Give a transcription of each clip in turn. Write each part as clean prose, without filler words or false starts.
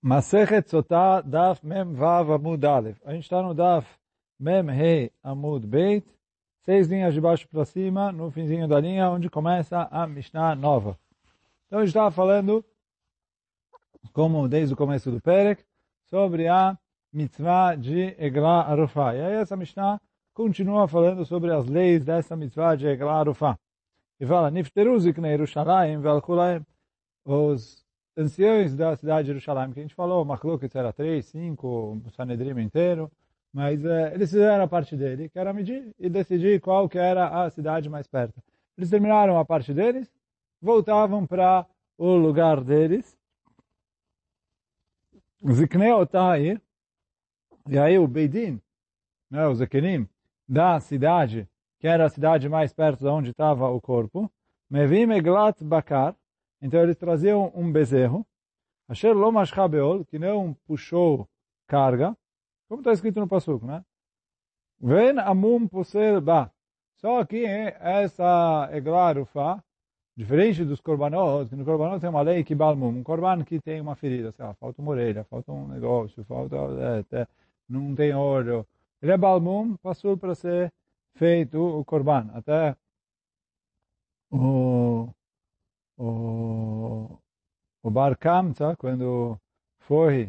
Masechet Sotah, Daf Mem Vav Amud Aleph. A gente está no Daf Mem Hei Amud Beit, 6 linhas de baixo para cima, no finzinho da linha, onde começa a Mishnah nova. Então a gente estava falando, como desde o começo do Perek, sobre a mitzvah de Eglah Arufah. E aí essa Mishnah continua falando sobre as leis dessa mitzvah de Eglah Arufah. E fala, Nifteru Ziknei Yerushalayim Velkulaim, os anciões da cidade de Jerusalém, que a gente falou, Machlokes era 3, 5, o Sanedrim inteiro, mas eles fizeram a parte dele, que era medir e decidir qual que era a cidade mais perto. Eles terminaram a parte deles, voltavam para o lugar deles, Ziknei Otai, e aí o Beidin, né, o Zekenim, da cidade, que era a cidade mais perto de onde estava o corpo, Mevim Eglat Bakar, então eles traziam um bezerro, Asher lo mashcha beol, que não puxou carga, como está escrito no passuco, né? Ven amum posel ba. Só que essa Eglah Arufah, diferente dos korbanot, que no korbanot tem uma lei que balmum, um korban que tem uma ferida, sei lá, falta uma orelha, falta um negócio, falta, não tem olho. Ele é balmum, passou para ser feito o korban. Até o Bar Kamsa, quando foi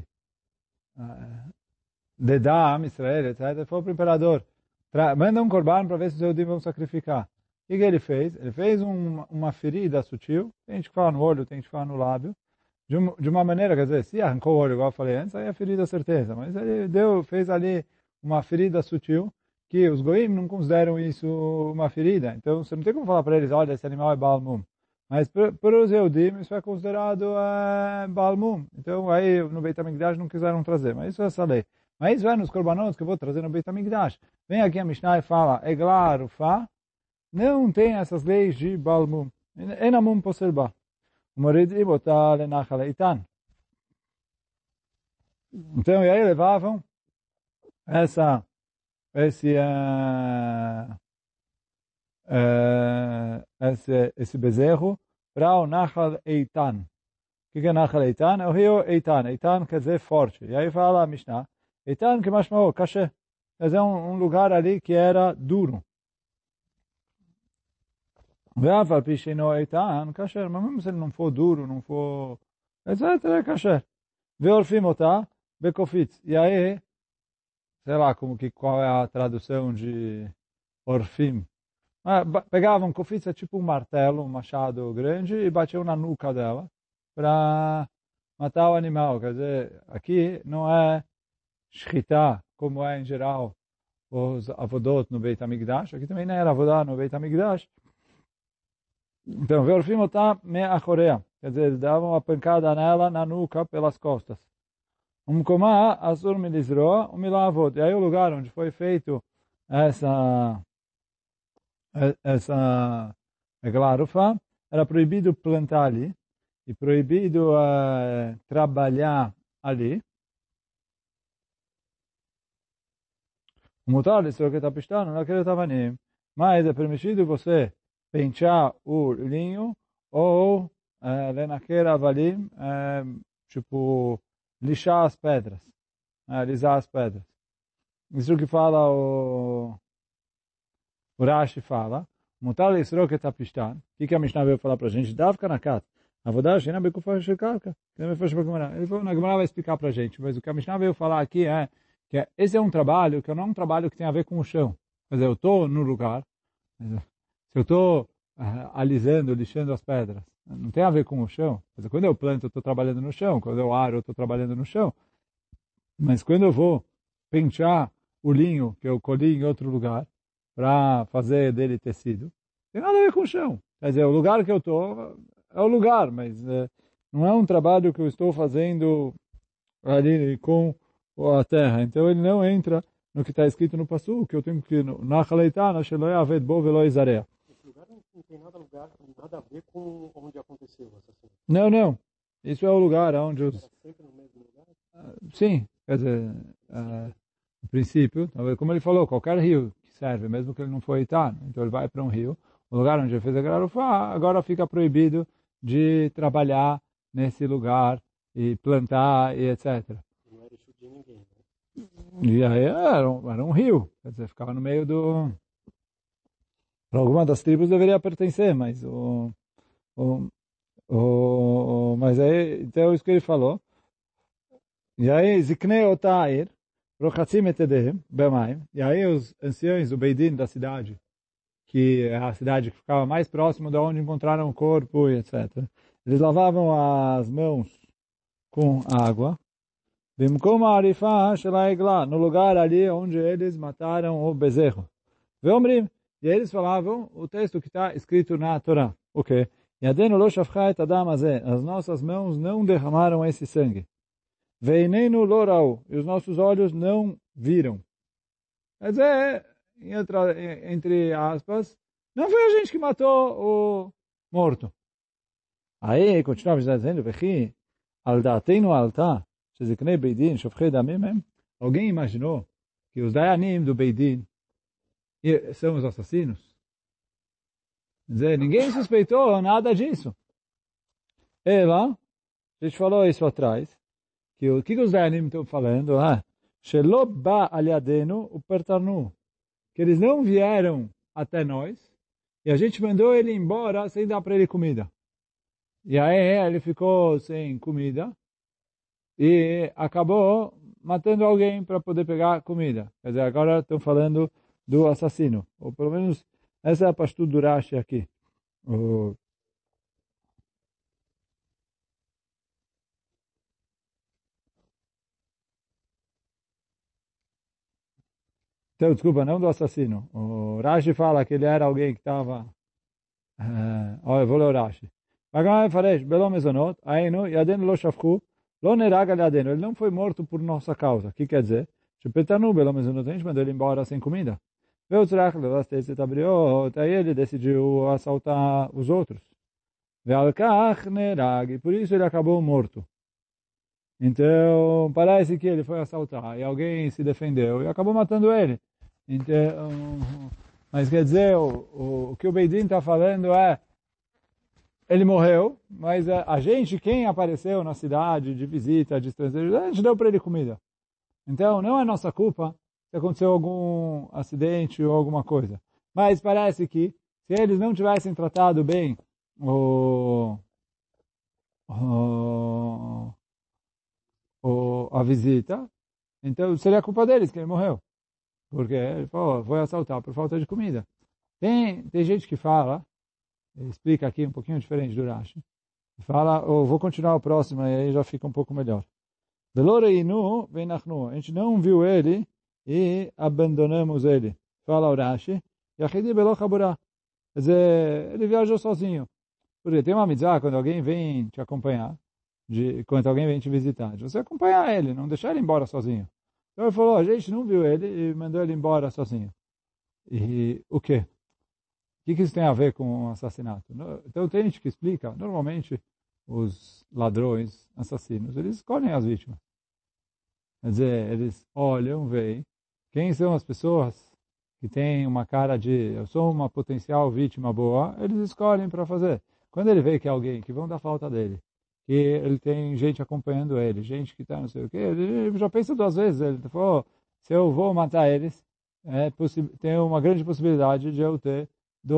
dedar a Israel, etc., foi para o imperador, manda um korban para ver se os Eudim vão sacrificar. O que ele fez? Ele fez uma ferida sutil, tem gente que fala no olho, tem gente que fala no lábio, de uma maneira, quer dizer, se arrancou o olho, igual eu falei antes, aí é ferida certeza, mas ele fez ali uma ferida sutil, que os goim não consideram isso uma ferida, então você não tem como falar para eles, olha, esse animal é balmum. Mas para os Eudim isso é considerado balmum. Então aí no Beit HaMikdash não quiseram trazer, mas isso é essa lei. Mas vai nos korbanot que eu vou trazer no Beit HaMikdash. Vem aqui a Mishnah e fala, Eglah Arufah, não tem essas leis de balmum. Enamum poselba. Morid botar lenachal eitan. Então e aí levavam esse bezerro para o Nachal Eitan. O que é Nachal Eitan? É o rio Eitan. Eitan quer dizer forte. E aí fala a Mishnah, Eitan que mais chamou Kasher. Quer dizer um lugar ali que era duro. Ve'afal pishino Eitan, Kasher. Mas mesmo se ele não for duro, não for... etc. é Kasher. Ve'orfim otah bekofitz. E aí, sei lá qual é a tradução de orfim. Pegavam kofitz, é tipo um martelo, um machado grande, e batiam na nuca dela para matar o animal. Quer dizer, aqui não é shchita, como é em geral os avodot no Beit HaMikdash. Aqui também não era avodá no Beit HaMikdash. Então, ve'orfim otah me'achorea. Quer dizer, eles davam uma pancada nela, na nuca, pelas costas. Komá asur milizroa, milavot. E aí o lugar onde foi feito essa Eglah Arufah, era proibido plantar ali e proibido trabalhar ali. O mutar de ser o que está pistando, não quer estar nem. Mas é permitido você pentear o linho ou lenaquer avalim, tipo lixar as pedras, alisar as pedras. Isso que fala o Rashi fala, mutar leisrok et apishtan. O que a Mishnah veio falar para a gente? Davka nakat. Avodá sheina bekufa shekarka. Ele falou, na Gemara vai explicar para a gente, mas o que a Mishnah veio falar aqui é que esse é um trabalho que não é um trabalho que tem a ver com o chão. Quer dizer, eu estou no lugar, se eu estou alisando, lixando as pedras, não tem a ver com o chão. Quer dizer, quando eu planto, eu estou trabalhando no chão. Quando eu aro, eu estou trabalhando no chão. Mas quando eu vou pentear o linho que eu colhi em outro lugar, para fazer dele tecido, tem nada a ver com o chão. Quer dizer, o lugar que eu estou é o lugar, mas não é um trabalho que eu estou fazendo ali com a terra. Então ele não entra no que está escrito no passuco, que eu tenho que Nachal Eitan, asher lo ya'aved bo velo yizareh. Esse lugar não tem nada a ver com onde aconteceu o assassinato. Não. Isso é o lugar onde os... Era sempre no mesmo lugar? Sim, quer dizer, no princípio, como ele falou, qualquer rio serve, mesmo que ele não foi Eitan. Então ele vai para um rio, o lugar onde ele fez a Eglah Arufah, agora fica proibido de trabalhar nesse lugar e plantar e etc. Não era isso de ninguém, né? E aí era um rio, quer dizer, ficava no meio do... Para alguma das tribos deveria pertencer, mas o, mas aí, então é isso que ele falou. E aí, Ziknei Otair, Rochatzim Etedehem, Bemaim. E aí os anciões, o Beidin da cidade, que é a cidade que ficava mais próximo de onde encontraram o corpo e etc. Eles lavavam as mãos com água. Bimkom Arifah Shel Eglah, no lugar ali onde eles mataram o bezerro. Veomrim. E eles falavam o texto que está escrito na Torá. O quê? Yadenu lo shafcha et adam hazeh. As nossas mãos não derramaram esse sangue. Veinenu lo rau. E os nossos olhos não viram. Quer dizer, entre aspas, não foi a gente que matou o morto. Aí, continuava dizendo, Vechi, al da'atenu alta, sheziknei beidin, shofchei damim hem. Alguém imaginou que os dayanim do beidin são os assassinos? Quer dizer, ninguém suspeitou nada disso. Ela, a gente falou isso atrás, que o que os dayanim estão falando? Shelo ba aliadenu upertarnu. Que eles não vieram até nós, e a gente mandou ele embora sem dar para ele comida. E aí ele ficou sem comida, e acabou matando alguém para poder pegar comida. Quer dizer, agora estão falando do assassino. Ou pelo menos, essa é a pastura do Rashi aqui. Então, desculpa, não do assassino. O Rashi fala que ele era alguém que estava... Olha, eu vou ler o Rashi. Ele não foi morto por nossa causa. O que quer dizer? A gente mandou ele embora sem comida. Aí ele decidiu assaltar os outros. E por isso ele acabou morto. Então, parece que ele foi assaltar e alguém se defendeu e acabou matando ele. Então, mas quer dizer, o que o Beidin está falando é, ele morreu, mas a gente, quem apareceu na cidade de visita, de estrangeiro, a gente deu para ele comida. Então, não é nossa culpa se aconteceu algum acidente ou alguma coisa. Mas parece que, se eles não tivessem tratado bem a visita, então seria culpa deles que ele morreu. Porque ele falou, foi assaltar por falta de comida. Tem gente que fala, explica aqui um pouquinho diferente do Rashi, fala, vou continuar o próximo e aí já fica um pouco melhor. A gente não viu ele e abandonamos ele. Fala o Rashi, quer dizer, ele viajou sozinho. Porque tem uma mitzvah quando alguém vem te acompanhar, quando alguém vem te visitar, de você acompanhar ele, não deixar ele embora sozinho. Então ele falou, a gente não viu ele e mandou ele embora sozinho. E o quê? O que isso tem a ver com o assassinato? Então tem gente que explica, normalmente os ladrões, assassinos, eles escolhem as vítimas. Quer dizer, eles olham, veem, quem são as pessoas que têm uma cara de, eu sou uma potencial vítima boa, eles escolhem para fazer. Quando ele vê que é alguém que vão dar falta dele, que ele tem gente acompanhando ele, gente que está não sei o quê, ele já pensa duas vezes. Ele falou, se eu vou matar eles, tem uma grande possibilidade de eu ter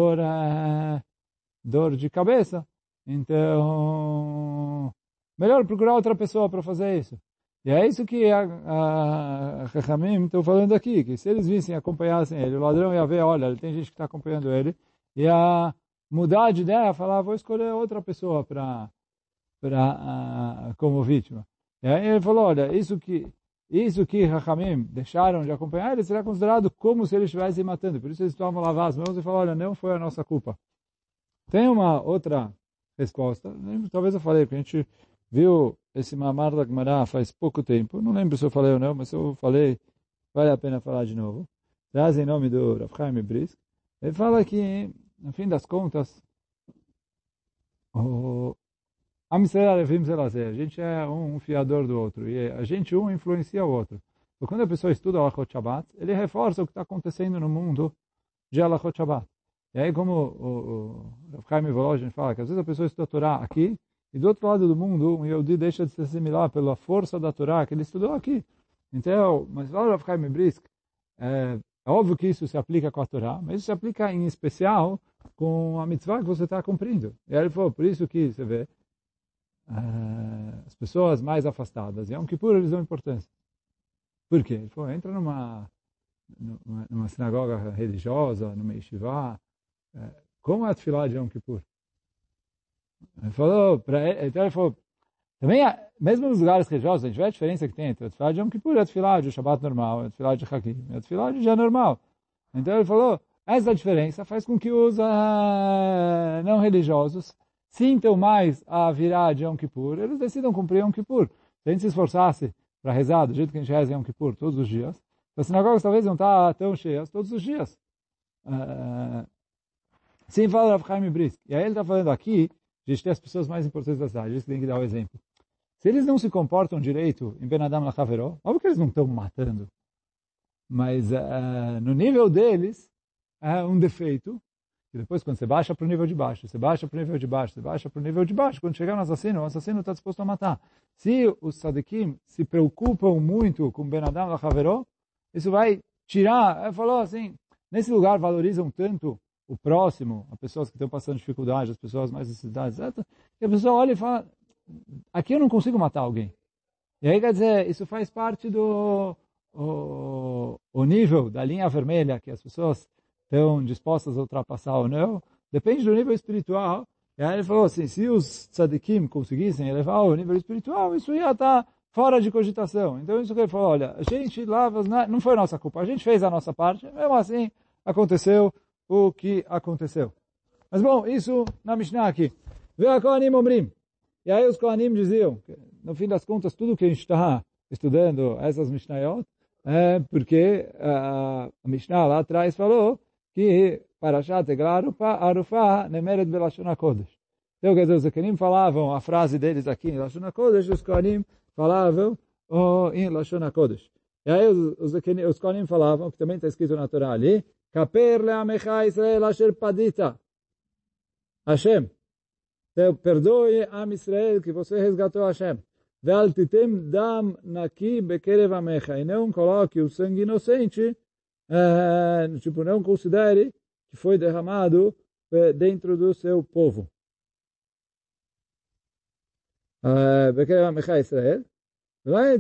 dor de cabeça. Então, melhor procurar outra pessoa para fazer isso. E é isso que a Chachamim estão falando aqui, que se eles vissem, acompanhassem ele, o ladrão ia ver, olha, tem gente que está acompanhando ele, ia mudar de ideia, falar, vou escolher outra pessoa como vítima. E aí ele falou, olha, isso que Rachamim deixaram de acompanhar, ele será considerado como se eles estivessem matando. Por isso eles tomam lavar as mãos e falam, olha, não foi a nossa culpa. Tem uma outra resposta, talvez eu falei, porque a gente viu esse Mamar da Gemara faz pouco tempo, não lembro se eu falei ou não, mas se eu falei, vale a pena falar de novo. Traz em nome do Rav Chaim Brisk. Ele fala que, no fim das contas, a gente é um fiador do outro, e a gente influencia o outro. Então, quando a pessoa estuda o Alachot Shabbat, ele reforça o que está acontecendo no mundo de Alachot Shabbat. E aí, como o Rav Chaim Volozhin fala, que às vezes a pessoa estuda a Torá aqui, E do outro lado do mundo, um Yehudi deixa de se assimilar pela força da Torá que ele estudou aqui. Então, mas fala Rav Chaim Brisk, é óbvio que isso se aplica com a Torá, mas isso se aplica em especial com a mitzvah que você está cumprindo. E aí ele falou, por isso que você vê, as pessoas mais afastadas, Yom Kippur eles dão importância. Por quê? Ele falou, entra numa sinagoga religiosa, numa yeshiva, como é a tefilá de Yom Kippur? Ele falou, então ele falou, também, mesmo nos lugares religiosos, a gente vê a diferença que tem entre a tefilá de Yom Kippur e a tefilá de Shabbat normal, a tefilá de Hakim, a tefilá de dia normal. Então ele falou, essa diferença faz com que os não religiosos sintam mais a virá de Yom Kippur, eles decidam cumprir Yom Kippur. Se a gente se esforçasse para rezar do jeito que a gente reza Yom Kippur todos os dias, as sinagogas talvez não estão tão cheias todos os dias. Sim, fala Rav Chaim Brisk. E aí ele está falando aqui, a gente tem as pessoas mais importantes da cidade, isso tem que dar o exemplo. Se eles não se comportam direito em Ben Adam Lachaveró, óbvio que eles não estão matando, mas no nível deles, é um defeito, e depois quando você baixa para o nível de baixo, você baixa para o nível de baixo, você baixa para o nível de baixo, quando chegar no assassino, o assassino está disposto a matar. Se os tzadikim se preocupam muito com Ben Adam Lachaveró, isso vai tirar, ele falou assim, nesse lugar valorizam tanto o próximo, as pessoas que estão passando dificuldade, as pessoas mais necessitadas, etc. E a pessoa olha e fala, aqui eu não consigo matar alguém. E aí, quer dizer, isso faz parte do o nível da linha vermelha que as pessoas estão dispostas a ultrapassar ou não, depende do nível espiritual. E aí ele falou assim, se os tzadikim conseguissem elevar o nível espiritual, isso ia estar fora de cogitação. Então isso que ele falou, olha, a gente lá, não foi nossa culpa, a gente fez a nossa parte, mesmo assim aconteceu o que aconteceu. Mas bom, isso na Mishnah aqui. Vê a Kohanim Omrim. E aí os Kohanim diziam, no fim das contas, tudo que a gente está estudando, essas Mishnayot, é porque a Mishnah lá atrás falou que Parashat Eglarufa Arufa Nemeret Belashon HaKodesh. Então, quer dizer, os Kohanim falavam a frase deles aqui em Lashon HaKodesh, os Kohanim falavam em Lashon HaKodesh. E aí os Kohanim falavam, que também está escrito na Torá ali, Kaper le'amecha Israel asher padita. Hashem, perdoe Am Israel que você resgatou Hashem. Ve'al titem dam naki bekerev amecha. E não coloque o sangue inocente, tipo, não considere que foi derramado dentro do seu povo. Bekerev amecha Israel. E aí,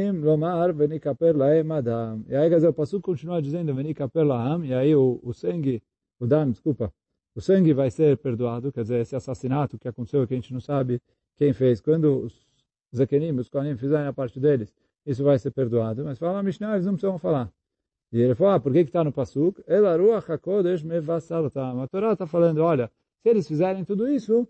quer dizer, o Passuco continua dizendo, e aí o sangue, o sangue vai ser perdoado, quer dizer, esse assassinato que aconteceu, que a gente não sabe quem fez, quando os Zekenim, os Kohanim fizerem a parte deles, isso vai ser perdoado, mas fala a Mishnah, eles não precisam falar. E ele fala, por que está no Passuco? A Torá está falando, olha, se eles fizerem tudo isso,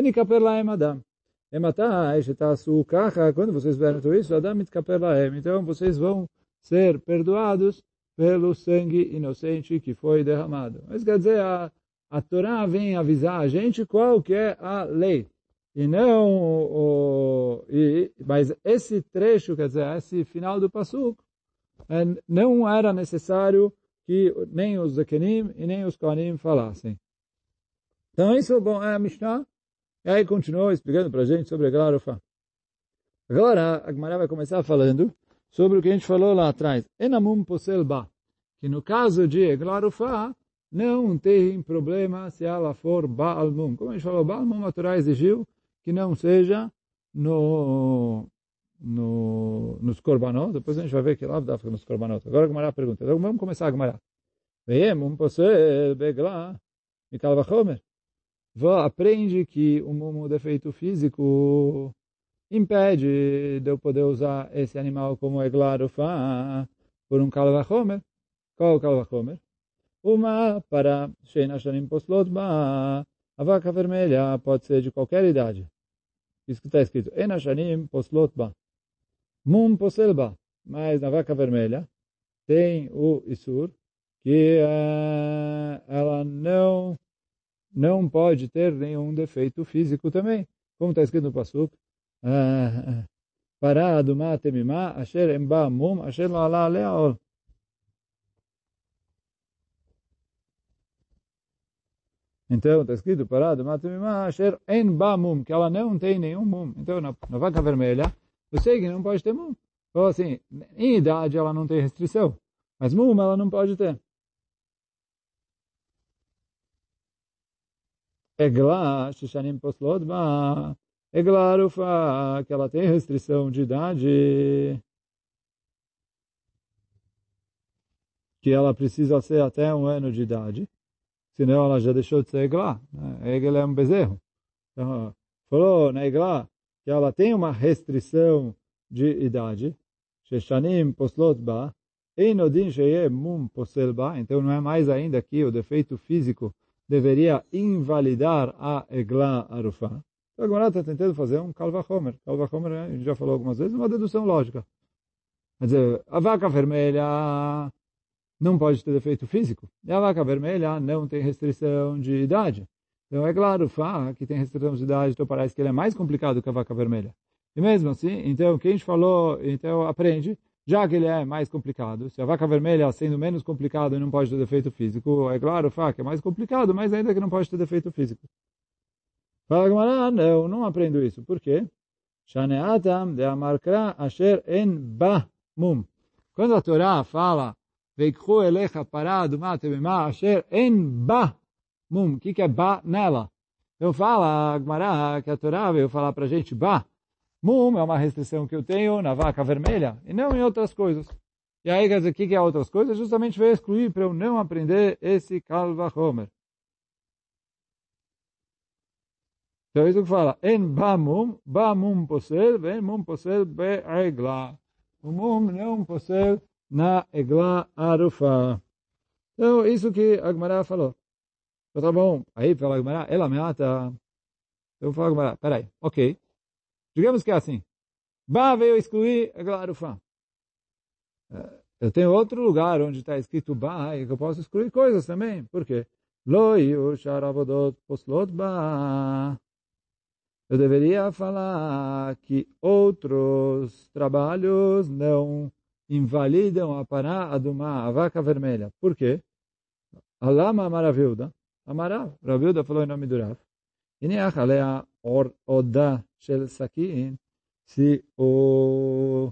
quando vocês verem tudo isso, então vocês vão ser perdoados pelo sangue inocente que foi derramado. Mas quer dizer, a Torá vem avisar a gente qual que é a lei. E não, mas esse trecho, quer dizer, esse final do Pasuk, não era necessário que nem os Zekenim e nem os Kohanim falassem. Então isso, bom, é a Mishnah. E aí continuou explicando para a gente sobre a Eglarufa. Agora a Gemara vai começar falando sobre o que a gente falou lá atrás. Enamum poselba, que no caso de Eglarufa não tem problema se ela for Baalmum. Como a gente falou, Baalmum a Torá exigiu que não seja nos korbanot. Depois a gente vai ver que lá dá nos korbanot. Agora a Gemara pergunta. Então vamos começar a Gemara. Veem posel begla mikal vachomer. Aprende que um defeito físico impede de eu poder usar esse animal como Eglarufa por um Kal Vachomer. Qual é o Kal Vachomer? Uma para Sheina Shanim Poslot Ba. A vaca vermelha pode ser de qualquer idade. Isso que está escrito. Ena Shanim Poslot Ba. Mum Posel Ba. Mas na vaca vermelha tem o Isur que ela não pode ter nenhum defeito físico também. Como está escrito no Pasuk, parado matemimá, asher emba mum, asher lo ala leaol. Então, está escrito, parado, matamimá, asher en ba mum, que ela não tem nenhum mum. Então, na vaca vermelha, eu sei que não pode ter mum. Então, assim, em idade ela não tem restrição, mas mum ela não pode ter. Egla, Shishanim Poslot Ba, Egla Arufa, que ela tem restrição de idade, que ela precisa ser até 1 ano de idade, senão ela já deixou de ser Egla. Egla é um bezerro. Então, falou na Egla que ela tem uma restrição de idade, Shishanim Poslot Ba, Einodin Sheye Mum Posel Ba, então não é mais ainda que o defeito físico deveria invalidar a Egla Arufá. Então, agora está tentando fazer um Kal Vachomer. Kal Vachomer, a gente já falou algumas vezes, uma dedução lógica. Quer dizer, a vaca vermelha não pode ter defeito físico, e a vaca vermelha não tem restrição de idade. Então, é claro, Arufá, que tem restrição de idade, então parece que ele é mais complicado que a vaca vermelha. E mesmo assim, então, quem a gente falou, então aprende, já que ele é mais complicado, se a vaca vermelha sendo menos complicado e não pode ter defeito físico, é claro, que é mais complicado, mas ainda que não pode ter defeito físico. Fala Gamara, não aprendo isso. Por quê? Shaneatam de amarkra asher en ba mum. Quando a Torá fala veikhu elecha parado matebema asher en ba mum, o que é ba nela? Eu falo, Gamara, que a Torá veio falar para a gente ba. Mum é uma restrição que eu tenho na vaca vermelha e não em outras coisas. E aí, quer dizer, o que é outras coisas? Justamente veio excluir para eu não aprender esse Kal Vachomer. Então, isso que fala, en ba mum posel, en mum posel be'egla. O mum não posel na egla arufa. Então, isso que a Gemara falou. Então, tá bom. Aí, fala a Gemara, ela me ata. Eu falo a Gemara, peraí, ok. Digamos que é assim. Ba veio excluir egla arufa. Eu tenho outro lugar onde está escrito ba e que eu posso excluir coisas também. Por quê? Lo yushar avodot poslot ba. Eu deveria falar que outros trabalhos não invalidam a pará adumá, a vaca vermelha. Por quê? Alama maravilda. Amarav. Ravilda falou em nome do Rav. Iniach alea oda shel sakin. Se o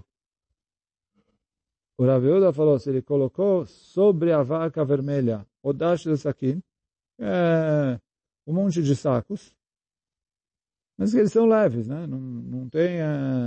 Ravilda falou, se ele colocou sobre a vaca vermelha oda shel sakin, um monte de sacos, mas eles são leves, né? Não tem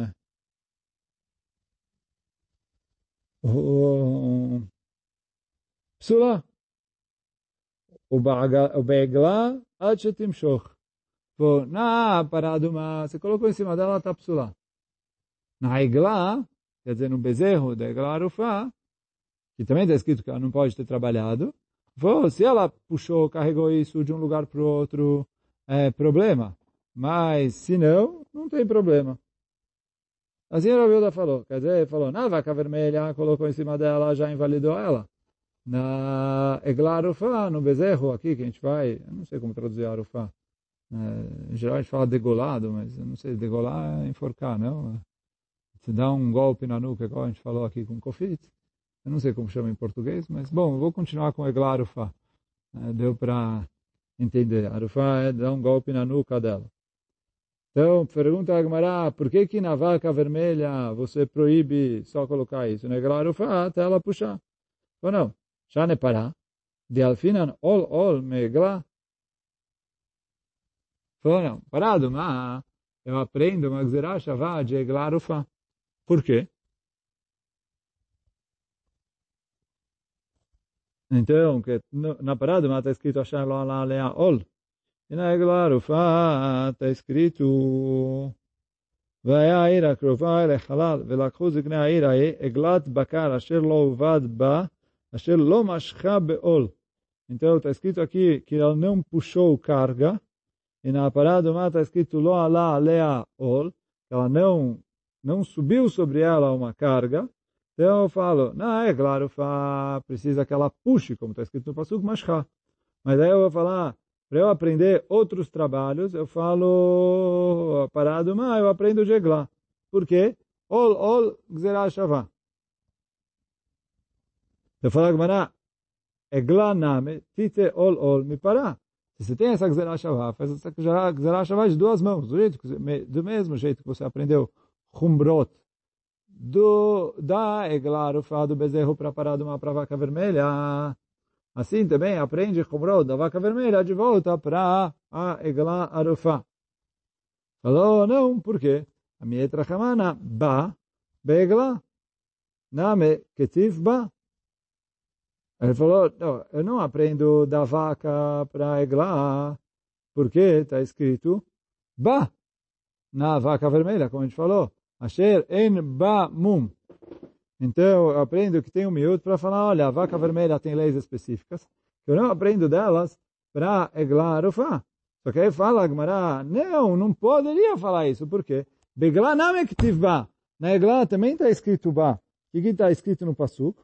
psula. O be'egla ad shetimshoch. Na parada você colocou em cima dela, está psula. Na egla, quer dizer, no bezerro da egla arufá, que também está escrito que ela não pode ter trabalhado, se ela puxou, carregou isso de um lugar para o outro, é problema. Mas, se não, não tem problema. Assim a Rabilda falou. Quer dizer, ele falou, na vaca vermelha, colocou em cima dela, já invalidou ela. Na egla arufá, no bezerro aqui, que a gente vai, eu não sei como traduzir arufá. Em geral a gente fala degolado, mas eu não sei, degolar é enforcar, não? Se dá um golpe na nuca, igual a gente falou aqui com kofit. Eu não sei como chama em português, mas bom, eu vou continuar com egla arufá. Deu para entender. Arufá é dar um golpe na nuca dela. Então, pergunta a Gemara, por que na vaca vermelha você proíbe só colocar isso? Na egla arufá, até ela puxar. Ou não? Já ne pará. De alfinan ol me egla. Falou, não, parado, mas eu aprendo uma gzerá shavá de egla arufá. Por quê? Então, que na parada está escrito Hashem lo ala alea ol. E na egla arufá está escrito והיה העיר הקרובה אל החלל, ולקחו זקני העיר עגלת בקר אשר לא עובד בה, אשר לא משכה בעול. Então, está escrito aqui que ela não puxou carga, e na parada está escrito lo ala alea ol, ela não subiu sobre ela uma carga. Então eu falo, não, é claro, precisa que ela puxe, como está escrito no Pasuk, mashcha. Mas aí eu vou falar, para eu aprender outros trabalhos, eu falo, parado, mas eu aprendo de egla. Por quê? Ol, gzerá shavá. Eu falo, Gemara, egla name, tite ol, me pará. Se você tem essa Gzerah Shavá, faz essa Gzerah Shavá de duas mãos, do mesmo jeito que você aprendeu Humbrot, da Eglah Arufá do bezerro para parar de uma para a vaca vermelha. Assim também aprende Humbrot da vaca vermelha de volta para a Eglah Arufá. Falou, não, por quê? A Mietra Hamana, ba, begla, name, ketiv, ba. Ele falou, não, eu não aprendo da vaca para a Eglah, porque está escrito ba, na vaca vermelha, como a gente falou. Asher en ba mum. Então, eu aprendo que tem um miúdo para falar, olha, a vaca vermelha tem leis específicas, eu não aprendo delas para Eglah Arufá. Só que aí fala a Gemara, não poderia falar isso. Por quê? Beglah name ketiv ba. Na Eglah também está escrito ba. O que está escrito no Pasuk?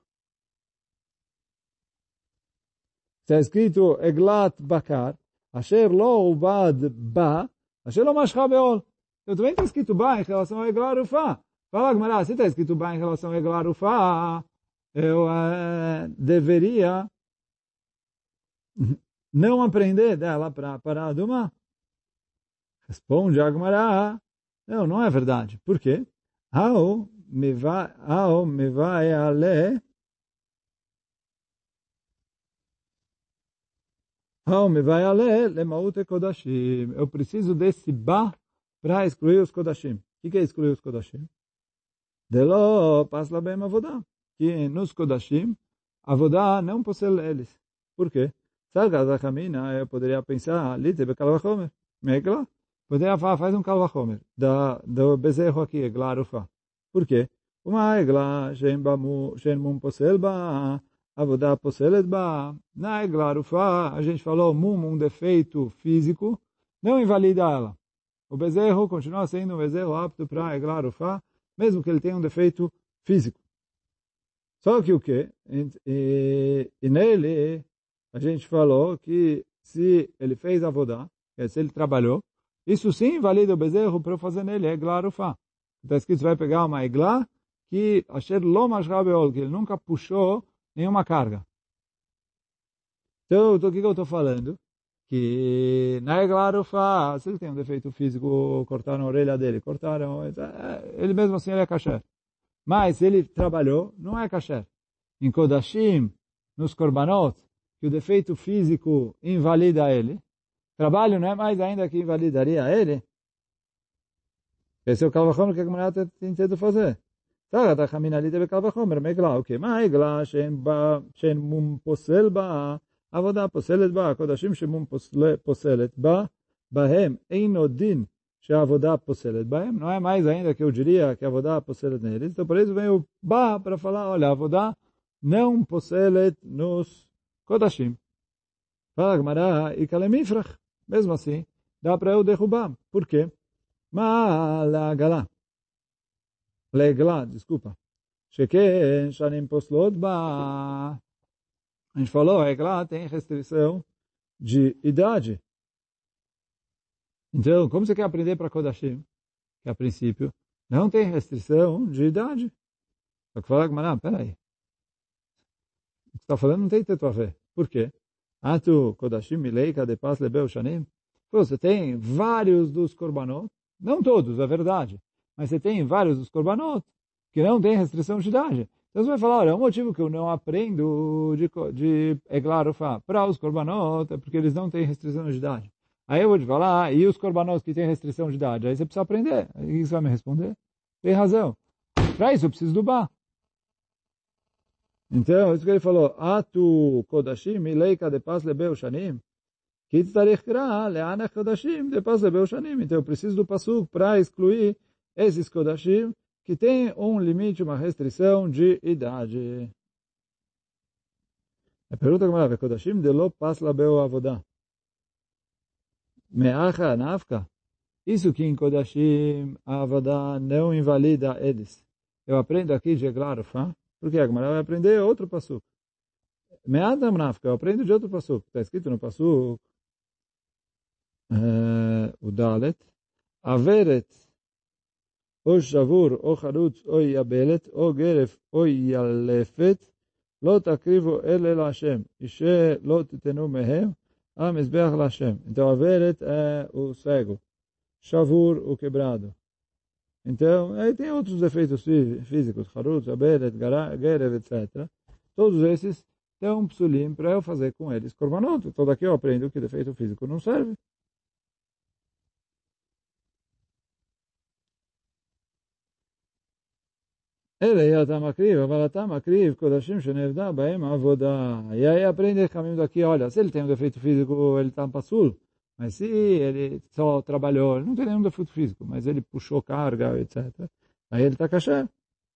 Está escrito Eglat Bakar, Asher lo ubad ba, Asher lo mashcha beol. Então também está escrito ba em relação a Eglah Arufá. Fala a Gemara, se está escrito ba em relação a Eglah Arufá, eu deveria não aprender dela para parar do mar. Responde a Gemara, não é verdade. Por quê? Ao me vai ale lemaute kodashim. Eu preciso desse ba para excluir os kodashim. O que é excluir os kodashim? Delo pasla bem avodá. Que nos kodashim, avodá não possui eles. Por quê? Eu poderia pensar, lite be kalvachomer. Megla, poderia falar, faz um kalvachomer do bezerro aqui, Eglah Arufá. Por quê? Uma Eglah, shen mum posel ba, avodá poselet ba. Na Eglah Arufá, a gente falou, um defeito físico, não invalida ela. O bezerro continua sendo um bezerro apto para Eglah Arufá, mesmo que ele tenha um defeito físico. Só que o quê? E nele, a gente falou que se ele fez avodá, se ele trabalhou, isso sim invalida o bezerro para fazer nele Eglah Arufá. Está escrito, você vai pegar uma Eglah que Asher lo mashcha beol, que ele nunca puxou nenhuma carga. Então, o que eu estou falando? Que na Eglah Arufá, se ele tem um defeito físico, cortaram a orelha dele, ele mesmo assim ele é kasher. Mas se ele trabalhou, não é kasher. Em Kodashim, nos Korbanot, que o defeito físico invalida ele, trabalho não é mais ainda que invalidaria ele. Esse é o kalvachomer que a Gemara está tentando fazer. Saga chamina ali teve kalvachomer, megla, o quê? Mas egla, shen mum posel ba, avoda poselet ba, kodashim shemum poselet ba, bahem eino din, שהעבודה פוסלת בהם, não é mais ainda que eu diria que a עבודה פוסלת neles. Então, por isso vem o ba para falar, olha, a עבודה não פוסלת nos kodashim. Fala, Gemara, e kalemifrach. Mesmo assim, dá para eu derrubar. Por quê? Legla, desculpa. שכן שנים פוסלות בה. A gente falou, a Eglah tem restrição de idade. Então, como você quer aprender para Kodashim? Que a princípio não tem restrição de idade. Só que fala, mas não, peraí. O que você está falando não tem tanto a ver. Por quê? Atu Kodashim mileika de pas lebeu shanim. Você tem vários dos korbanot, não todos, é verdade, mas você tem vários dos korbanot que não tem restrição de idade. Então você vai falar, olha, é um motivo que eu não aprendo de Eglah Arufá para os korbanot é porque eles não têm restrição de idade. Aí eu vou te falar, e os korbanot que têm restrição de idade? Aí você precisa aprender. Aí você vai me responder? Tem razão. Para isso eu preciso do ba. Então, isso que ele falou, Atu Kodashim mileika de pas lebeu shanim, ki tzarich kra le'anach Kodashim de pas lebeu shanim. Então eu preciso do pasuk para excluir esses Kodashim que têm um limite, uma restrição de idade. A pergunta que é Kodashim de lo pas lebeu avodah. Me'acha nafka. Isso que em Kodashim a avodah não invalida eles. Eu aprendo aqui de Eglah Arufá, porque a Gemara vai aprender outro pasuk. Me'adam nafka, eu aprendo de outro pasuk. Está escrito no pasuk, o Dalet, Averet, o Shavur, o Charutz, o Yabelet, o Geref, o Yalefet, לא תקריבו אל Hashem, אישה לא תתנו מהם, Mizbeach Lashem. Então, a Veret é o cego. Shavur, o quebrado. Então, aí tem outros defeitos físicos, Harutz, Aberet, Gerev, etc. Todos esses têm um psulim para eu fazer com eles korbanot. Então, daqui eu aprendo que defeito físico não serve. Ele ia estar makriv, אבל אתה מקריב קודשים שנאבדה בהם עבודה. E aí aprende o caminho daqui, olha, se ele tem um defeito físico, ele está passul. Mas se ele só trabalhou, ele não tem nenhum defeito físico, mas ele puxou carga, etc. Aí ele está kasher.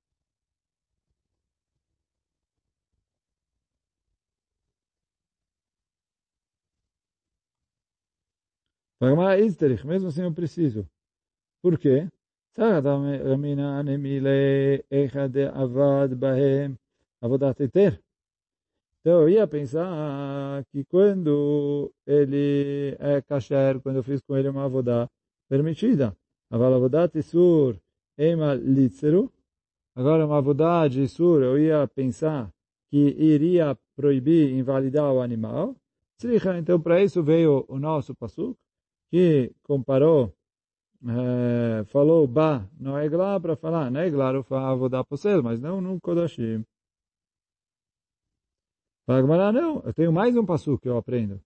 Fagmar Izterich, mesmo assim eu preciso. Por quê? Então eu ia pensar que quando ele é kasher, quando eu fiz com ele uma avodá permitida, aval avodá tisur ema litzeru, agora uma avodá de isur, eu ia pensar que iria proibir, invalidar o animal. Então para isso veio o nosso pasuk, que comparou, falou ba no eglah para falar, na eglah eu vou dar posel, mas não no kodashim. Para Agmará, não, eu tenho mais um pasuk que eu aprendo.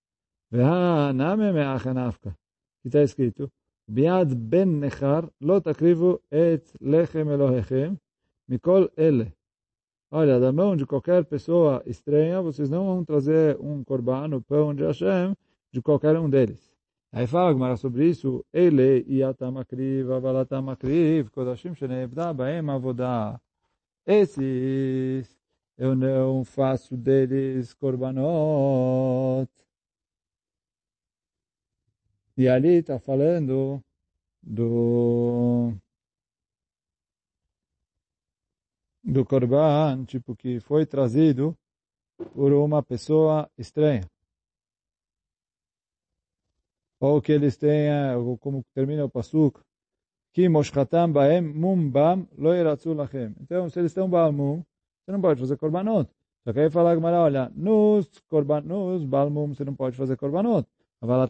Que está escrito, Biad ben nechar, lo takrivu et lechem Elohechem, mikol ele. Olha, da mão de qualquer pessoa estranha, vocês não vão trazer um korban, o pão de Hashem, de qualquer um deles. Aí fala Gemara sobre isso, ele iatamakriv, avalatamakriv, kodashim shenebda baem avodah. Esses eu não faço deles korbanot. E ali está falando do korban, tipo, que foi trazido por uma pessoa estranha. Ou que eles tenham, como termina o pasuk, que moshchatam baem mum bam lo yiratzu lachem. Então, se eles estão baal mum, você não pode fazer korbanot. Só que aí fala Gemara, olha, nos baal mum você não pode fazer korbanot. Agora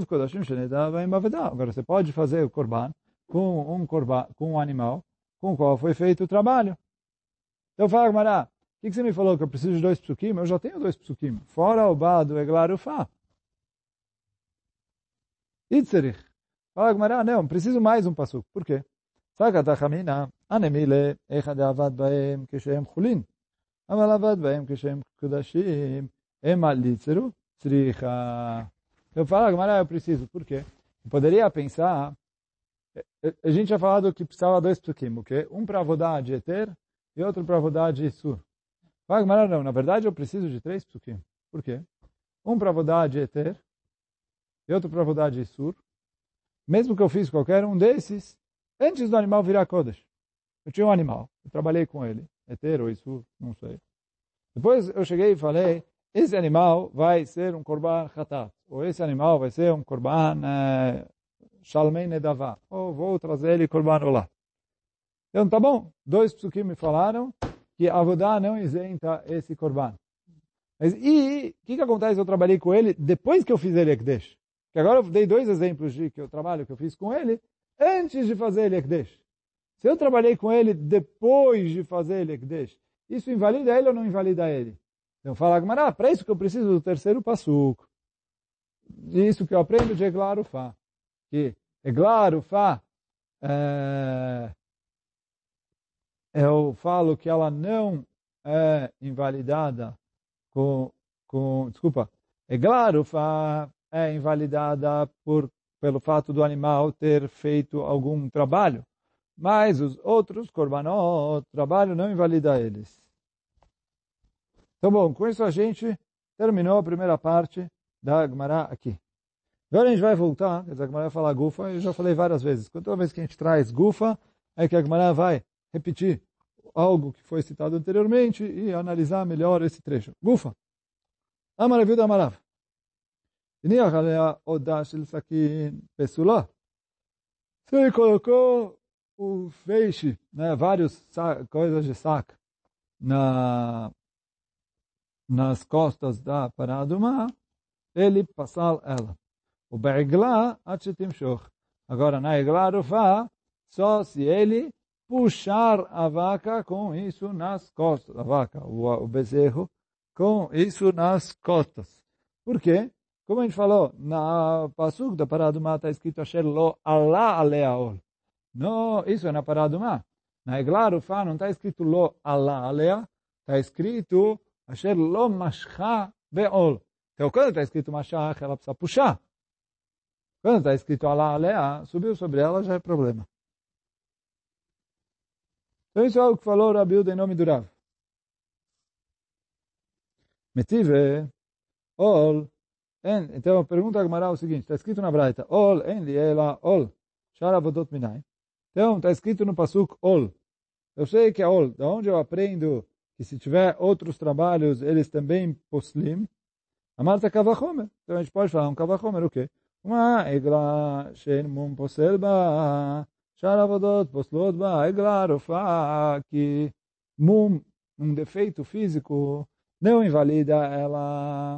você pode fazer o korban com um animal com o qual foi feito o trabalho. Então fala Gemara, o que você me falou que eu preciso de 2 psukim? Eu já tenho 2 psukim. Fora o ba do eglar ufá. Itzerich. Fala Gemara, não, preciso mais um pasuk. Por quê? Sagat achamina, anemile, echad avad baem, keshem chulin. Amal avad baem, keshem kudashim, ema litzeru, tzricha. Eu falo Gemara, eu preciso. Por quê? Eu poderia pensar, a gente tinha falado que precisava 2 psukim, o quê? Um para avodar de eter e outro para avodar de sur. Fala Gemara, não, na verdade eu preciso de 3 psukim. Por quê? Um para avodar de eter e outro para avodar de sur. Mesmo que eu fiz qualquer um desses, antes do animal virar Kodesh. Eu tinha um animal, eu trabalhei com ele, eter ou isur, não sei. Depois eu cheguei e falei, esse animal vai ser um korban chatat, ou esse animal vai ser um korban shalmei nedavá, ou vou trazer ele korban olá. Então tá bom, 2 psukim me falaram que a avodá não isenta esse korban. Mas e o que acontece se eu trabalhei com ele depois que eu fiz ele Ekdesh? Que agora eu dei 2 exemplos de que eu trabalho que eu fiz com ele antes de fazer ele Ekdesh. Se eu trabalhei com ele depois de fazer ele Ekdesh, isso invalida ele ou não invalida ele? Então fala Gemara, para isso que eu preciso do terceiro pasuk. Isso que eu aprendo de Eglar Ufá. Que Eglar Ufá, eu falo que ela não é invalidada desculpa, Eglar Ufá é invalidada pelo fato do animal ter feito algum trabalho. Mas os outros korbanot, trabalho não invalida eles. Então, bom, com isso a gente terminou a primeira parte da Gemara aqui. Agora a gente vai voltar, quer dizer, a Gemara vai falar Gufa, eu já falei várias vezes. Toda vez que a gente traz Gufa, é que a Gemara vai repetir algo que foi citado anteriormente e analisar melhor esse trecho. Gufa. Amaraviu da Amarav. Se ele colocou o feixe, né, várias coisas de saco nas costas da Paraduma, ele passar ela. O be'igla atchetimshoch. Agora, na igla arufá, só se ele puxar a vaca com isso nas costas. A vaca, o bezerro, com isso nas costas. Por quê? Como a gente falou, na Pasuk da Paradumá está escrito Asher lo alá aleaol. Não, isso é na Paradumá. Na igla arufá não está escrito lo alá alea, está escrito Asher lo mashcha be'ol. Então, quando está escrito mashach, ela precisa puxar. Quando está escrito alá alea, subiu sobre ela, já é problema. Então, isso é o que falou Rabi Uda em nome do Rav. Metive, ol, então a pergunta a Gemara é o seguinte, está escrito na Braita, ol, en li ela, ol, shara vodot minai. Então, está escrito no Pasuk, ol. Eu sei que é ol, da onde eu aprendo que se tiver outros trabalhos, eles também poslim. Amarta kavachomer. Então, a gente pode falar um kavachomer, o quê? Uma egla shen mum posel ba, shara vodot poslot ba, egla arufá, que mum, um defeito físico, não invalida ela,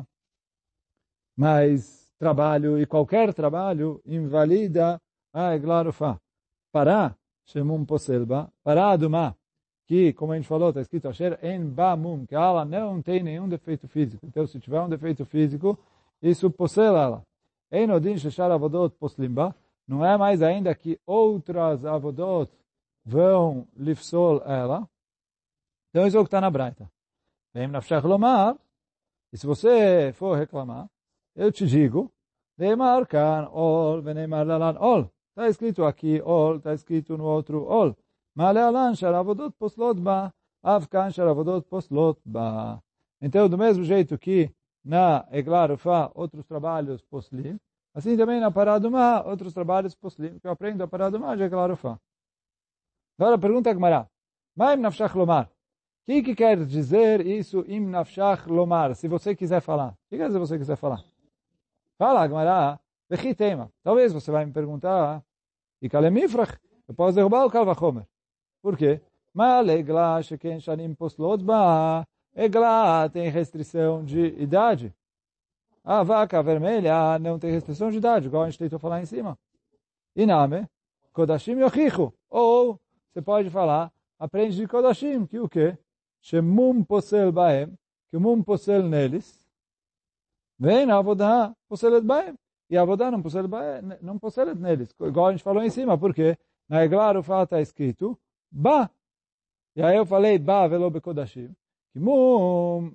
mas trabalho, e qualquer trabalho, invalida a egla arufá. Pará, shemum poselba, pará adumá, que, como a gente falou, está escrito, asher en ba mum, que ela não tem nenhum defeito físico. Então, se tiver um defeito físico, isso posela ela. En odin sheshar avodot poslimba, não é mais ainda que outras avodot vão lifsol ela. Então, isso é o que está na Braita. Vem nafshach lomar, e se você for reclamar, eu te digo, neimar kan ol, veneimar lalan ol. Está escrito aqui ol, está escrito no outro ol. Malealan sharavodot poslot ba, avkan sharavodot poslot ba. Então, do mesmo jeito que na egla arufá, outros trabalhos poslim, assim também na paradumá, outros trabalhos poslim, que eu aprendo a paradumá de egla arufá. Agora pergunta a Gemara, maim nafshach lomar. O que quer dizer isso, im nafshach lomar, se você quiser falar? O que quer dizer se você quiser falar? Fala, Gemara, vechi tema. Talvez você vai me perguntar, e kalemifrach, eu posso derrubar o kalvachomer. Por quê? Mas egla sheken shanim poslot ba, egla tem restrição de idade. A vaca vermelha não tem restrição de idade, igual a gente tentou falar em cima. Iname, kodashim yochichu. Ou, você pode falar, aprende de kodashim, que o quê? Shemum posel baem, que o mum posel neles, vem a avodah poselet baem. E a avodah não poselet neles, igual a gente falou em cima, porque na egla arufá está escrito, ba. E aí eu falei, ba velo bekodashim. Que mum,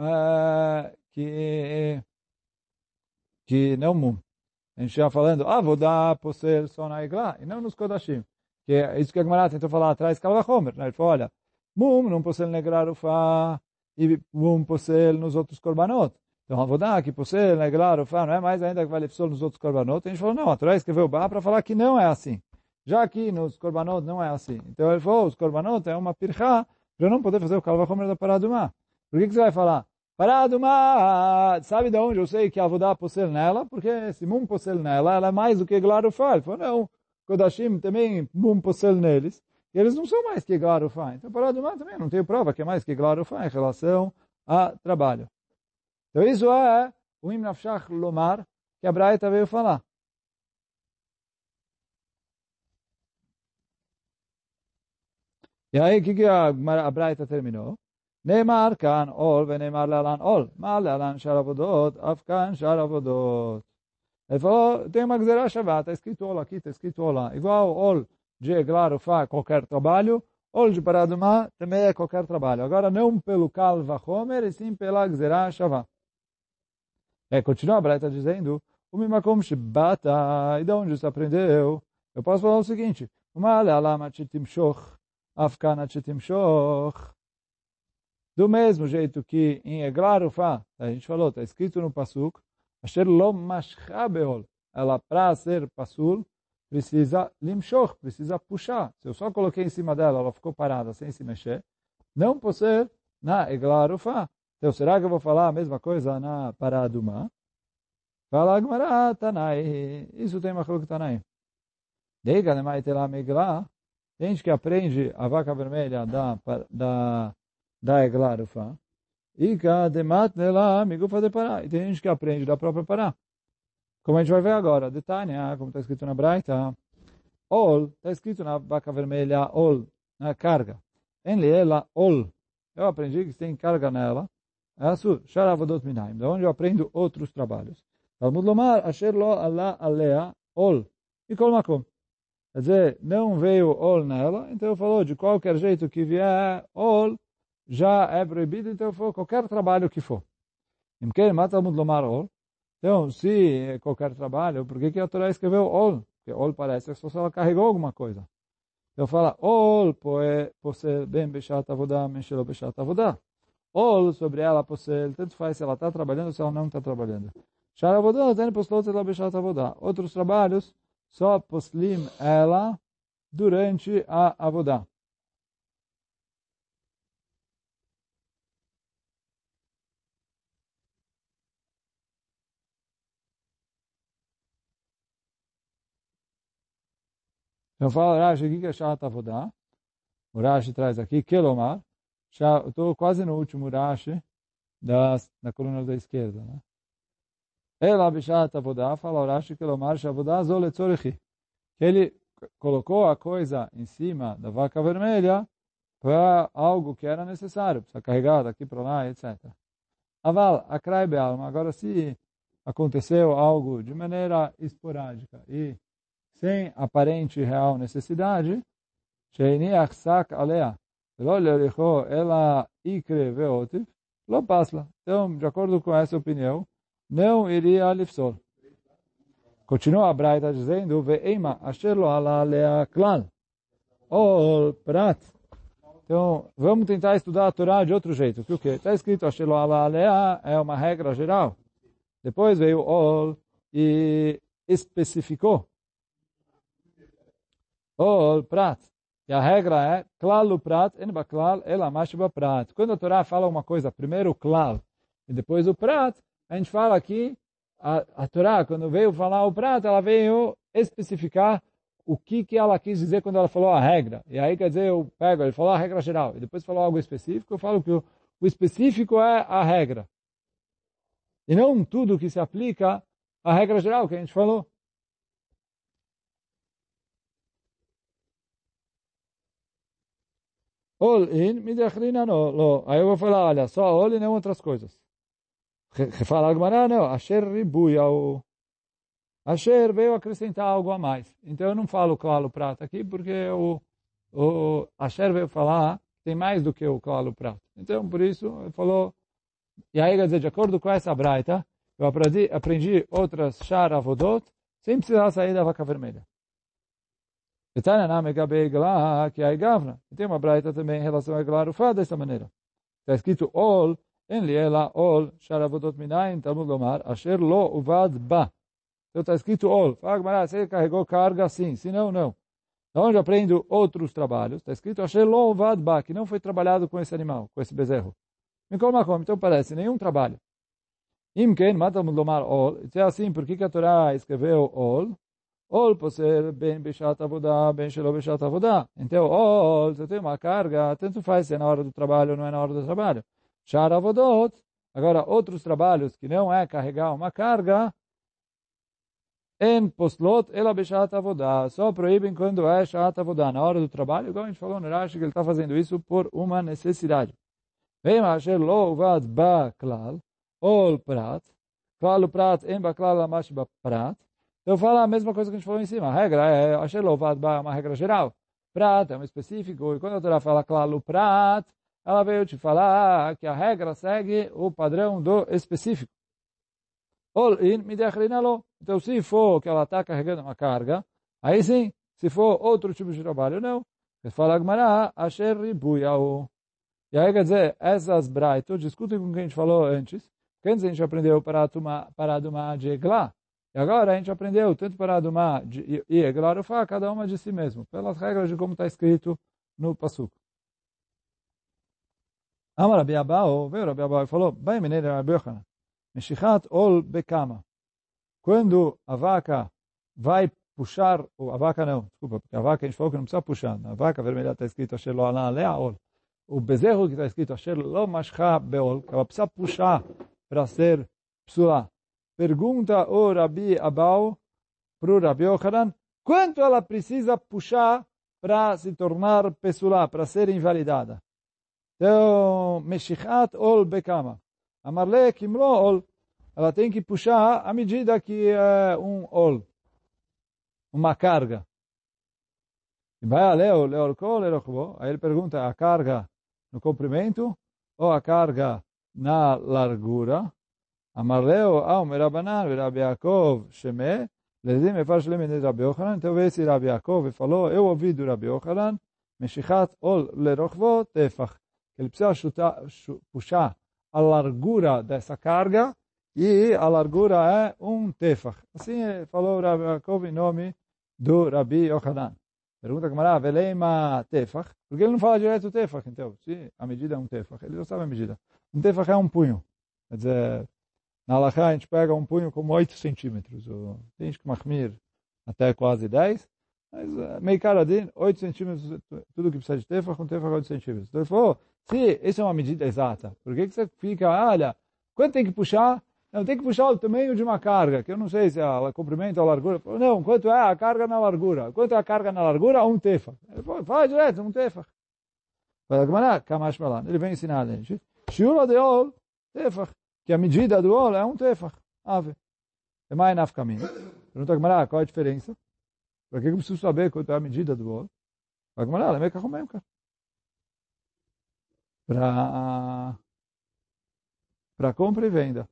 que não mum. A gente já falando, avodah posel só na egla, e não nos kodashim. Que é isso que a Gemara tentou falar atrás, kalvachomer. Ele falou, olha, mum não posel na egla arufá, e mum posel nos outros korbanot. Então, avodah que posel na egla arufá, não é mais ainda que vale posel nos outros korbanot. A gente falou, não, a Torá escreveu ba para falar que não é assim. Já aqui nos korbanot não é assim. Então ele falou, os korbanot é uma pirchá para eu não poder fazer o kalvachomer da paradumá. Por que você vai falar? Paradumá, sabe de onde eu sei que a avodah posel nela? Porque se mum posel nela, ela é mais do que egla arufá. Ele falou, não, kodashim também mum posel neles. E eles não são mais que egla arufá. Então paradumá também não tem prova que é mais que egla arufá em relação a trabalho. Então isso é o im nafshach lomar que a Braita veio falar. E aí, o que a Braita terminou? Neymar kan ol, veneymar lelan ol. Ma lelan sharavodot, afkan sharavodot. Ele falou, tem uma gzerá shavá, está escrito ol aqui, está escrito ol lá. Igual ol de egla arufá, qualquer trabalho, ol de paradumá também é qualquer trabalho. Agora, não pelo kal vachomer, e sim pela gzerá shavá. Continua a Braita dizendo, o mimakom shibata, e de onde você aprendeu? Eu posso falar o seguinte, uma lealama chitimshoch, afkana chitimshoch. Do mesmo jeito que em egla arufá, a gente falou, está escrito no pasuk, asher lo mashcha beol, ela para ser pasul, precisa limshoch, precisa puxar. Se eu só coloquei em cima dela, ela ficou parada sem se mexer, não pode ser na egla arufá. Então, será que eu vou falar a mesma coisa na paradumá? Fala Gemara, Tanai, isso tem uma coisa Tanai. Deiga nemai tela megla, tem gente que aprende a vaca vermelha da egla arufá. Ica de matnela migufa de pará. E tem gente que aprende da própria pará. Como a gente vai ver agora. Detalhe, como está escrito na Braita. Ol, está escrito na vaca vermelha, ol, na carga. Enli ela, ol. Eu aprendi que tem carga nela. Isso, sharavodot minaim. Da onde eu aprendo outros trabalhos. Talmud lomar, asher lo Allah alea, ol. E kol makom. Quer dizer, não veio ol nela, então eu falou, de qualquer jeito que vier ol, já é proibido, então eu falou, qualquer trabalho que for. Talmud lomar ol. Então, se é qualquer trabalho, por que a Torá escreveu ol? Porque ol parece que só ela carregou alguma coisa. Então fala, ol possel bem beshat avodah, menshelo beshat avodah. Ol sobre ela possel, tanto faz se ela está trabalhando ou se ela não está trabalhando. Shar avodah, tem poslot ela beshat avodah. Outros trabalhos, só poslim ela durante a avodah. Então fala Rashi, o que é Shat Avodah? O Rashi traz aqui, Kelomar. Eu estou quase no último Rashi da coluna da esquerda. Né? Ela Bishat Avodah, fala o Rashi, Kelomar, Shavodah Zole Tzorichi. Que ele colocou a coisa em cima da vaca vermelha para algo que era necessário, para carregar daqui para lá, etc. Aval, Akrai Be'alma. Agora, se aconteceu algo de maneira esporádica e sem aparente real necessidade, שהניח שק עליה, ולא לריחו, אלא יקרה ועוטף, לא פסלה. Então, de acordo com essa opinião, não iria לפסול. Continua a Braita dizendo, ve'ema asher lo ala alea klal, ou prat. Então, vamos tentar estudar a Torá de outro jeito. O que? Está escrito asher lo ala alea, é uma regra geral. Depois veio ol e especificou. Ol prat. E a regra é, klal prat, en baklal, ela mashba prat. Quando a Torá fala uma coisa, primeiro o klal e depois o prat, a gente fala que a Torá, quando veio falar o prat, ela veio especificar o que ela quis dizer quando ela falou a regra. E aí, quer dizer, eu pego, ele falou a regra geral, e depois falou algo específico, eu falo que o específico é a regra. E não tudo que se aplica à regra geral que a gente falou. All in, midachrina não. Aí eu vou falar, olha, só all e não outras coisas. Fala Agmará, não. Asher ribuya. Asher veio acrescentar algo a mais. Então eu não falo claro prata aqui, porque o Asher veio falar tem mais do que o claro prata. Então por isso ele falou. E aí quer dizer, de acordo com essa braita, eu aprendi outras shar avodot sem precisar sair da vaca vermelha. E tem uma braita também em relação a Eglah Rufá dessa maneira. Está escrito Ol, en liela Ol, sharavodot minayin, Talmud lomar, asher lo uvad ba. Então está escrito Ol. Fala, Gmará, você carregou carga? Sim. Se não, não. Da onde eu aprendo outros trabalhos, está escrito asher lo uvad ba, que não foi trabalhado com esse animal, com esse bezerro. Então parece, nenhum trabalho. Imken, Talmud lomar Ol. Se é assim, por que a Torá escreveu Ol? Ol possel bem beshat avodah, bem shelo beshat avodah. Então, ol, você tem uma carga, tanto faz se é na hora do trabalho ou não é na hora do trabalho. Shar avodot. Agora, outros trabalhos que não é carregar uma carga, en poslot ela beshat avodah. Só proíbem quando é shat avodah, na hora do trabalho. Igual a gente falou no Rashi que ele está fazendo isso por uma necessidade. Vem asher lo uvad ba klal, ol prat. Klal prat en ba klal amash ba prat. Eu falo a mesma coisa que a gente falou em cima. A regra é, asher lo uvad ba é uma regra geral. Prat é um específico. E quando a Torá fala klal prat, ela veio te falar que a regra segue o padrão do específico. Ol in midachrina lo. Então, se for que ela está carregando uma carga, aí sim. Se for outro tipo de trabalho, não. Ele fala Agmará, asher ribuyau. E aí, quer dizer, essas braitos discutem com o que a gente falou antes. Porque antes a gente aprendeu para Dumá de Eglah. E agora a gente aprendeu tanto para Dumá e Eglah Rufá, cada uma de si mesmo. Pelas regras de como está escrito no Pasuk. Amar Rabi Abau, veio Rabi Abau e falou, vai menino Rabi Yochanan, Meshichat ol bekama. Quando a vaca vai puxar, ou a vaca não, desculpa, porque a vaca a gente falou que não precisa puxar. Na vaca vermelha está escrito Asher lo ala alea ol. o bezerro que está escrito, Asher lo mashcha beol, que ela precisa puxar para ser psulá. Pergunta o Rabi Abau para o Rabi Yochanan, quanto ela precisa puxar para se tornar psulá, para ser invalidada? Então, Meshichat ol bekama. Amarle kimlo ol. Ela tem que puxar à medida que é um ol, uma carga. Aí ele pergunta, a carga no comprimento ou a carga na largura? Amarleo, Merabanan, Rabi Yaakov, Sheme, Lezim, Efarsh Lemin, Rabi Yochanan. Então, esse Rabi Yaakov falou, eu ouvi do Rabi Yochanan, Meshichat ol lerochvo tefach. Ele precisa puxar a largura dessa carga e a largura é um tefach. Assim falou Rabi Yaakov em nome do Rabi Yochanan. Pergunta a Gemara, Veleima tefach? Porque ele não fala direto tefach, então. Se a medida é um tefach, ele já sabe a medida. Um tefach é um punho. Quer dizer, na halakha a gente pega um punho como 8 centímetros. Tem gente que machmir até quase 10. Mas meio caradinho, 8 centímetros, tudo que precisa de tefach, um tefach é 8 centímetros. Então ele falou, se essa é uma medida exata, por que você fica, olha, quanto tem que puxar? Não, tem que puxar o tamanho de uma carga, que eu não sei se é o comprimento ou a largura. Não, quanto é a carga na largura? Quanto é a carga na largura? Um tefach. Ele falou, fala direto, um tefach. Ele vem ensinar a gente. Shiura de ol, tefach. Que a medida do ol é um tefach. Ave. É mais naf caminho. Pergunta a Gemara, qual é a diferença? Por que eu preciso saber quanto é a medida do ol? A Gemara, ela é meio carromemca. Para compra e venda.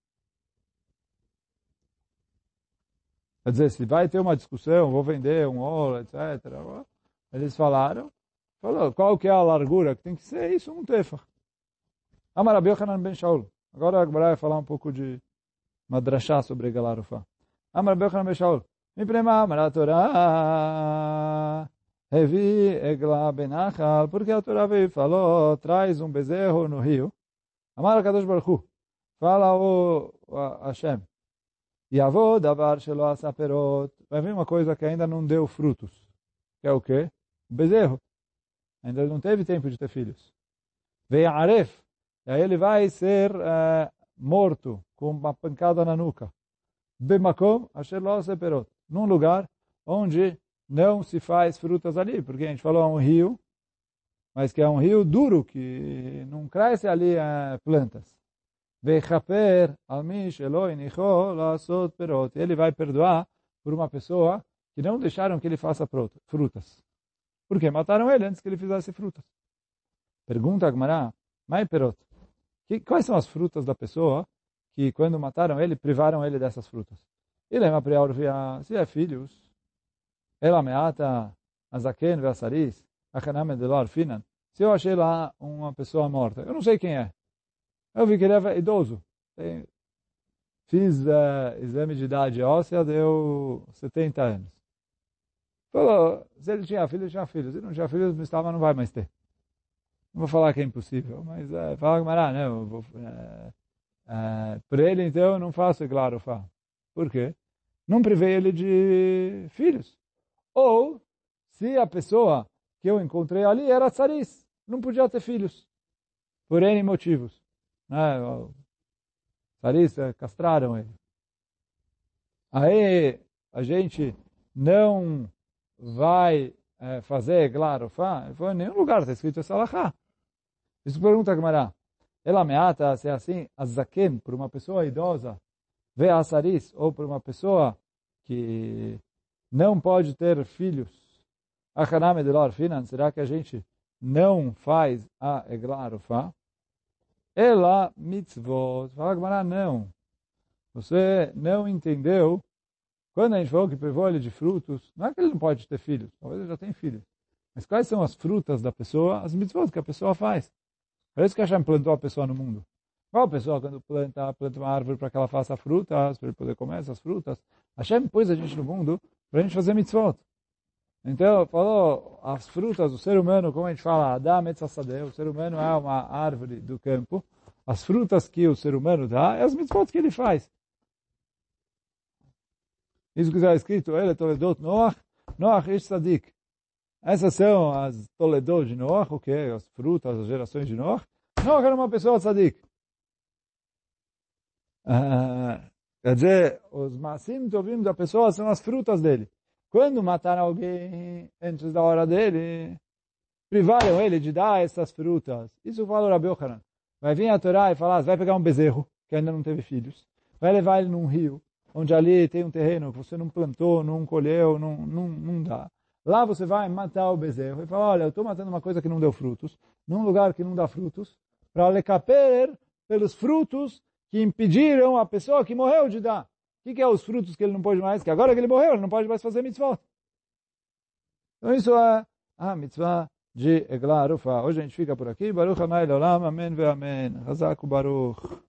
Quer dizer, se vai ter uma discussão, vou vender um ol, etc. Eles falou, qual que é a largura que tem que ser? Isso, um tefach. Amar Rabi Yochanan ben Shaul. Agora a Gemara vai falar um pouco de madrashá sobre Galarufá. Amar Rabi Yochanan ben Shaul. Mi prema amar a Torá hevi egla benachal. Porque a Torá veio e falou, traz um bezerro no rio. Amar a Kadosh Baruch Hu. Fala o Hashem. Yavô davar shelo asa perot. Vai vir uma coisa que ainda não deu frutos. Que é o quê? O bezerro. Ainda não teve tempo de ter filhos. Ve'aref. E aí ele vai ser morto com uma pancada na nuca. Bemakom asher lo asa perot. Num lugar onde não se faz frutas ali. Porque a gente falou é um rio, mas que é um rio duro, que não cresce ali plantas. Vechaper almish eloi nicho lasot perot. Ele vai perdoar por uma pessoa que não deixaram que ele faça frutas. Por quê? Mataram ele antes que ele fizesse frutas. Pergunta a Gemara, mai perot. Quais são as frutas da pessoa que quando mataram ele, privaram ele dessas frutas? Ele é uma preorvia, se é filhos. Ela meata azaken ve'asaris, achaname delor finan. Se eu achei lá uma pessoa morta, eu não sei quem é. Eu vi que ele é idoso. Fiz exame de idade óssea, deu 70 anos. Falou, se ele tinha filhos, tinha filhos. Se não tinha filhos, não vai mais ter. Não vou falar que é impossível, mas fala Gemara, não. Por ele, então, eu não faço claro. Por quê? Não privei ele de filhos. Ou, se a pessoa que eu encontrei ali era tsaris, não podia ter filhos. Por N motivos. Tsaris castraram ele. Aí a gente não vai fazer Glarofá. Em nenhum lugar está escrito essa alahá. Isso pergunta a Gemara. Ela meata se é assim, azaken, por uma pessoa idosa, vê a Tsaris, ou por uma pessoa que não pode ter filhos. Achaname de lor finan, será que a gente não faz a Glarofá? Ela mitzvot. Fala Gemara, não. Você não entendeu. Quando a gente falou que privou ele de frutos, não é que ele não pode ter filhos. Talvez ele já tenha filhos. Mas quais são as frutas da pessoa? As mitzvot que a pessoa faz. Por isso que Hashem plantou a pessoa no mundo. Qual a pessoa quando planta uma árvore para que ela faça frutas, para ele poder comer essas frutas? Hashem pôs a gente no mundo para a gente fazer mitzvot. Então, falou as frutas do ser humano, como a gente fala, Adam etzasadeh, o ser humano é uma árvore do campo. As frutas que o ser humano dá é as mitzvot que ele faz. Isso que está escrito, ele toledot Noach, Noach ish tzadik. Essas são as Toledot de Noach, o que? As frutas, as gerações de Noach. Noach era uma pessoa tzadik. Quer dizer, os Maasim Tovim da pessoa são as frutas dele. Quando mataram alguém antes da hora dele, privaram ele de dar essas frutas. Isso fala o Rabi Yochanan. Vai vir a Torá e falar, vai pegar um bezerro, que ainda não teve filhos, vai levar ele num rio, onde ali tem um terreno que você não plantou, não colheu, não dá. Lá você vai matar o bezerro e fala, olha, eu estou matando uma coisa que não deu frutos, num lugar que não dá frutos, para lecaper pelos frutos que impediram a pessoa que morreu de dar. O que é os frutos que ele não pode mais? Que agora que ele morreu, ele não pode mais fazer mitzvot. Então isso é a mitzvah de Eglah Arufah. Hoje a gente fica por aqui. Baruch Hanai Leolam. Amém ve Amém. Hazak Baruch.